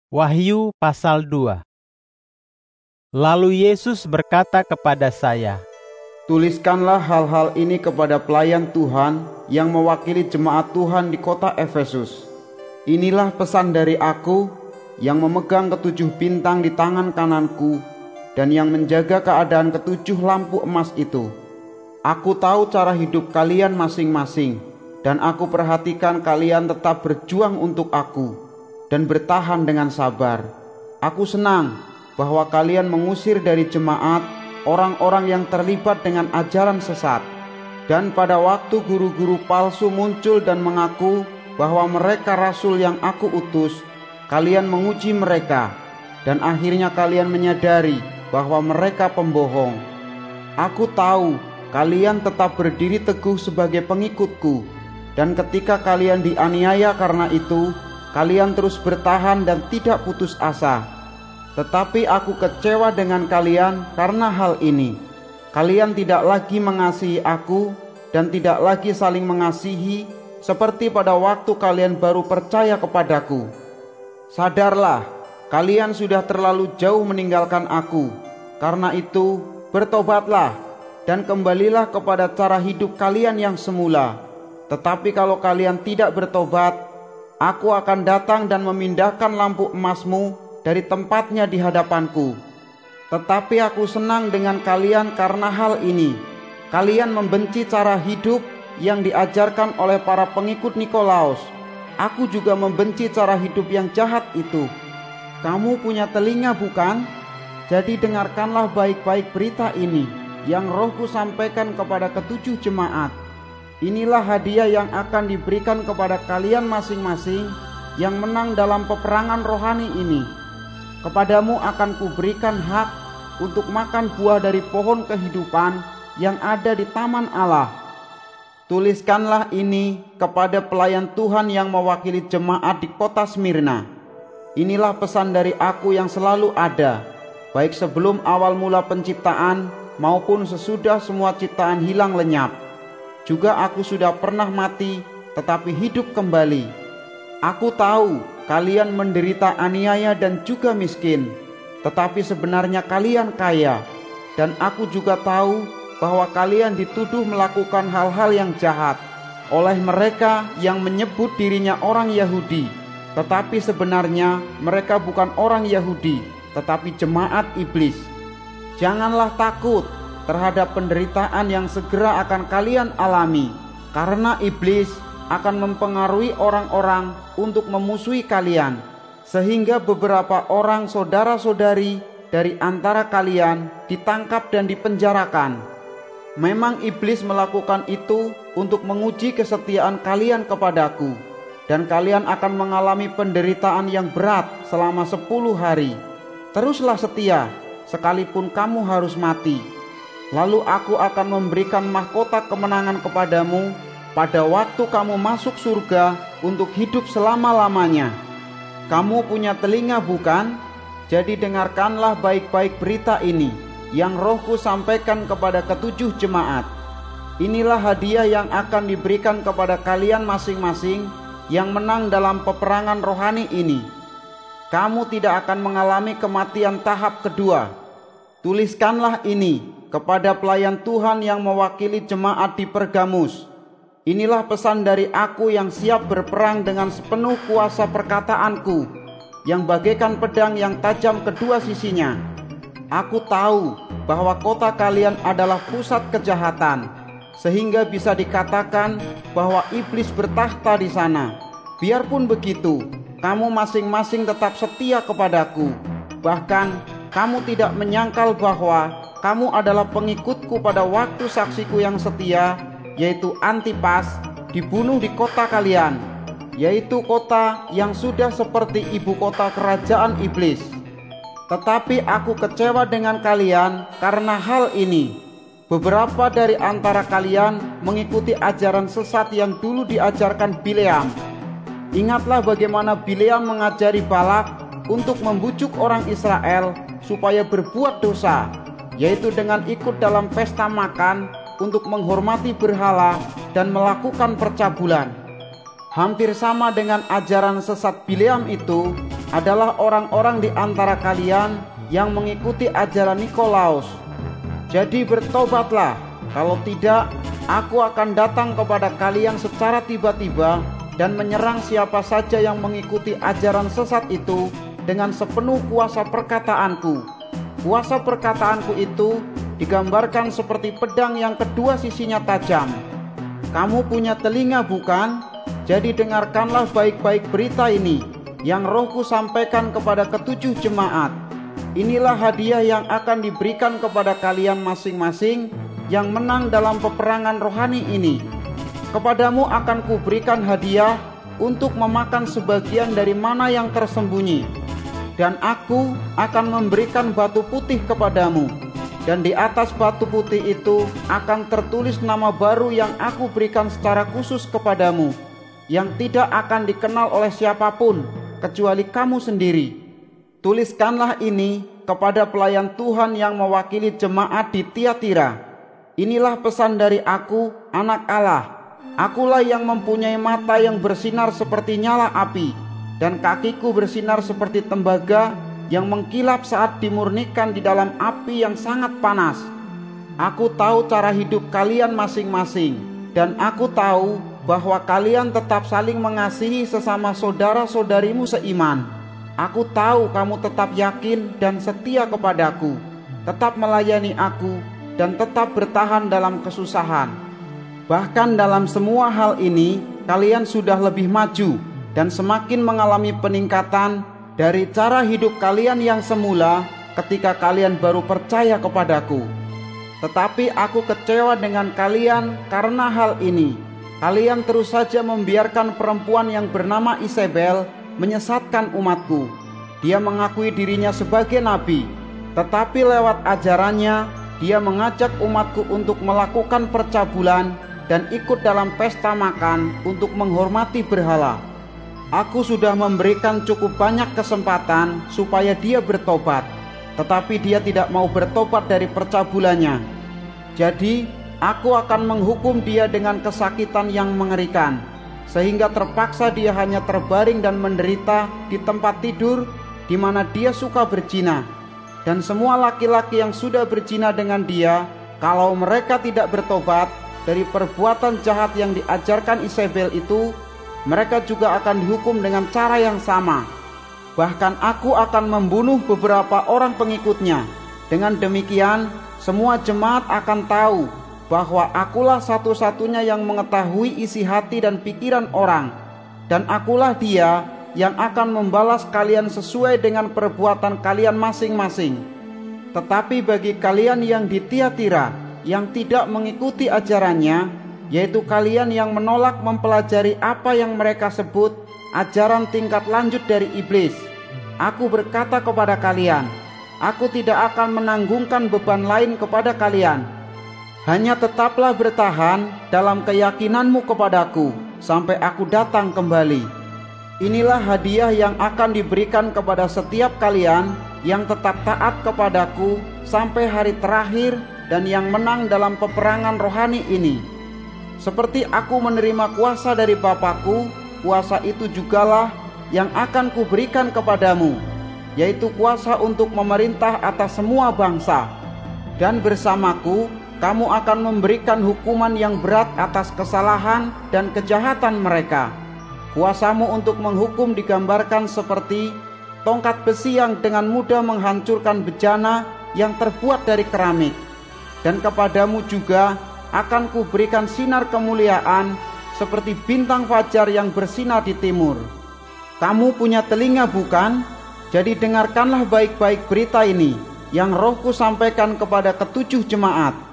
Wahyu pasal 2. Lalu Yesus berkata kepada saya, "Tuliskanlah hal-hal ini kepada pelayan Tuhan yang mewakili jemaat Tuhan di kota Efesus. Inilah pesan dari aku yang memegang ketujuh bintang di tangan kananku dan yang menjaga keadaan ketujuh lampu emas itu. Aku tahu cara hidup kalian masing-masing, dan aku perhatikan kalian tetap berjuang untuk aku dan bertahan dengan sabar. Aku senang bahwa kalian mengusir dari jemaat orang-orang yang terlibat dengan ajaran sesat. Dan pada waktu guru-guru palsu muncul dan mengaku bahwa mereka rasul yang aku utus, kalian menguji mereka, dan akhirnya kalian menyadari bahwa mereka pembohong. Aku tahu kalian tetap berdiri teguh sebagai pengikutku, dan ketika kalian dianiaya karena itu, kalian terus bertahan dan tidak putus asa. Tetapi aku kecewa dengan kalian karena hal ini. Kalian tidak lagi mengasihi aku dan tidak lagi saling mengasihi seperti pada waktu kalian baru percaya kepadaku. Sadarlah, kalian sudah terlalu jauh meninggalkan aku. Karena itu, bertobatlah dan kembalilah kepada cara hidup kalian yang semula. Tetapi kalau kalian tidak bertobat, aku akan datang dan memindahkan lampu emasmu dari tempatnya di hadapanku. Tetapi aku senang dengan kalian karena hal ini. Kalian membenci cara hidup yang diajarkan oleh para pengikut Nikolaus. Aku juga membenci cara hidup yang jahat itu. Kamu punya telinga bukan? Jadi dengarkanlah baik-baik berita ini yang Rohku sampaikan kepada ketujuh jemaat. Inilah hadiah yang akan diberikan kepada kalian masing-masing yang menang dalam peperangan rohani ini. Kepadamu akan kuberikan hak untuk makan buah dari pohon kehidupan yang ada di taman Allah. Tuliskanlah ini kepada pelayan Tuhan yang mewakili jemaat di kota Smyrna. Inilah pesan dari aku yang selalu ada, baik sebelum awal mula penciptaan maupun sesudah semua ciptaan hilang lenyap. Juga aku sudah pernah mati, tetapi hidup kembali. Aku tahu kalian menderita aniaya dan juga miskin, tetapi sebenarnya kalian kaya. Dan aku juga tahu bahwa kalian dituduh melakukan hal-hal yang jahat oleh mereka yang menyebut dirinya orang Yahudi, tetapi sebenarnya mereka bukan orang Yahudi, tetapi jemaat iblis. Janganlah takut terhadap penderitaan yang segera akan kalian alami, karena iblis akan mempengaruhi orang-orang untuk memusuhi kalian, sehingga beberapa orang saudara-saudari dari antara kalian ditangkap dan dipenjarakan. Memang iblis melakukan itu untuk menguji kesetiaan kalian kepadaku, dan kalian akan mengalami penderitaan yang berat selama 10 hari. Teruslah setia, sekalipun kamu harus mati. Lalu aku akan memberikan mahkota kemenangan kepadamu pada waktu kamu masuk surga untuk hidup selama-lamanya. Kamu punya telinga bukan? Jadi dengarkanlah baik-baik berita ini yang Rohku sampaikan kepada ketujuh jemaat. Inilah hadiah yang akan diberikan kepada kalian masing-masing yang menang dalam peperangan rohani ini. Kamu tidak akan mengalami kematian tahap kedua. Tuliskanlah ini kepada pelayan Tuhan yang mewakili jemaat di Pergamus. Inilah pesan dari aku yang siap berperang dengan sepenuh kuasa perkataanku, yang bagaikan pedang yang tajam kedua sisinya. Aku tahu bahwa kota kalian adalah pusat kejahatan, sehingga bisa dikatakan bahwa iblis bertahta di sana. Biarpun begitu, kamu masing-masing tetap setia kepadaku. Bahkan kamu tidak menyangkal bahwa kamu adalah pengikutku pada waktu saksiku yang setia, yaitu Antipas, dibunuh di kota kalian, yaitu kota yang sudah seperti ibu kota kerajaan iblis. Tetapi aku kecewa dengan kalian karena hal ini. Beberapa dari antara kalian mengikuti ajaran sesat yang dulu diajarkan Bileam. Ingatlah bagaimana Bileam mengajari Balak untuk membujuk orang Israel supaya berbuat dosa, yaitu dengan ikut dalam pesta makan untuk menghormati berhala dan melakukan percabulan. Hampir sama dengan ajaran sesat Bileam itu, adalah orang-orang di antara kalian yang mengikuti ajaran Nikolaus. Jadi bertobatlah, kalau tidak, aku akan datang kepada kalian secara tiba-tiba dan menyerang siapa saja yang mengikuti ajaran sesat itu dengan sepenuh kuasa perkataanku. Kuasa perkataanku itu digambarkan seperti pedang yang kedua sisinya tajam. Kamu punya telinga bukan? Jadi dengarkanlah baik-baik berita ini yang Rohku sampaikan kepada ketujuh jemaat. Inilah hadiah yang akan diberikan kepada kalian masing-masing yang menang dalam peperangan rohani ini. Kepadamu akan kuberikan hadiah untuk memakan sebagian dari mana yang tersembunyi. Dan aku akan memberikan batu putih kepadamu. Dan di atas batu putih itu akan tertulis nama baru yang aku berikan secara khusus kepadamu, yang tidak akan dikenal oleh siapapun kecuali kamu sendiri. Tuliskanlah ini kepada pelayan Tuhan yang mewakili jemaat di Tiatira. Inilah pesan dari aku, anak Allah. Akulah yang mempunyai mata yang bersinar seperti nyala api, dan kakiku bersinar seperti tembaga yang mengkilap saat dimurnikan di dalam api yang sangat panas. Aku tahu cara hidup kalian masing-masing, dan aku tahu bahwa kalian tetap saling mengasihi sesama saudara-saudarimu seiman. Aku tahu kamu tetap yakin dan setia kepadaku, tetap melayani aku, dan tetap bertahan dalam kesusahan. Bahkan dalam semua hal ini, kalian sudah lebih maju dan semakin mengalami peningkatan dari cara hidup kalian yang semula ketika kalian baru percaya kepadaku. Tetapi aku kecewa dengan kalian karena hal ini. Kalian terus saja membiarkan perempuan yang bernama Isabel menyesatkan umatku. Dia mengakui dirinya sebagai nabi, tetapi lewat ajarannya dia mengajak umatku untuk melakukan percabulan dan ikut dalam pesta makan untuk menghormati berhala. Aku sudah memberikan cukup banyak kesempatan supaya dia bertobat, tetapi dia tidak mau bertobat dari percabulannya. Jadi aku akan menghukum dia dengan kesakitan yang mengerikan, sehingga terpaksa dia hanya terbaring dan menderita di tempat tidur di mana dia suka berzina. Dan semua laki-laki yang sudah berzina dengan dia, kalau mereka tidak bertobat dari perbuatan jahat yang diajarkan Isabel itu, mereka juga akan dihukum dengan cara yang sama. Bahkan aku akan membunuh beberapa orang pengikutnya. Dengan demikian, semua jemaat akan tahu bahwa akulah satu-satunya yang mengetahui isi hati dan pikiran orang, dan akulah dia yang akan membalas kalian sesuai dengan perbuatan kalian masing-masing. Tetapi bagi kalian yang di Tiatira yang tidak mengikuti ajarannya, yaitu kalian yang menolak mempelajari apa yang mereka sebut ajaran tingkat lanjut dari iblis, aku berkata kepada kalian, aku tidak akan menanggungkan beban lain kepada kalian. Hanya tetaplah bertahan dalam keyakinanmu kepadaku sampai aku datang kembali. Inilah hadiah yang akan diberikan kepada setiap kalian yang tetap taat kepadaku sampai hari terakhir dan yang menang dalam peperangan rohani ini. Seperti aku menerima kuasa dari Bapakku, kuasa itu jugalah yang akan kuberikan kepadamu, yaitu kuasa untuk memerintah atas semua bangsa. Dan bersamaku, kamu akan memberikan hukuman yang berat atas kesalahan dan kejahatan mereka. Kuasamu untuk menghukum digambarkan seperti tongkat besi yang dengan mudah menghancurkan bejana yang terbuat dari keramik. Dan kepadamu juga akan kuberikan sinar kemuliaan seperti bintang fajar yang bersinar di timur. Kamu punya telinga bukan? Jadi dengarkanlah baik-baik berita ini yang Rohku sampaikan kepada ketujuh jemaat.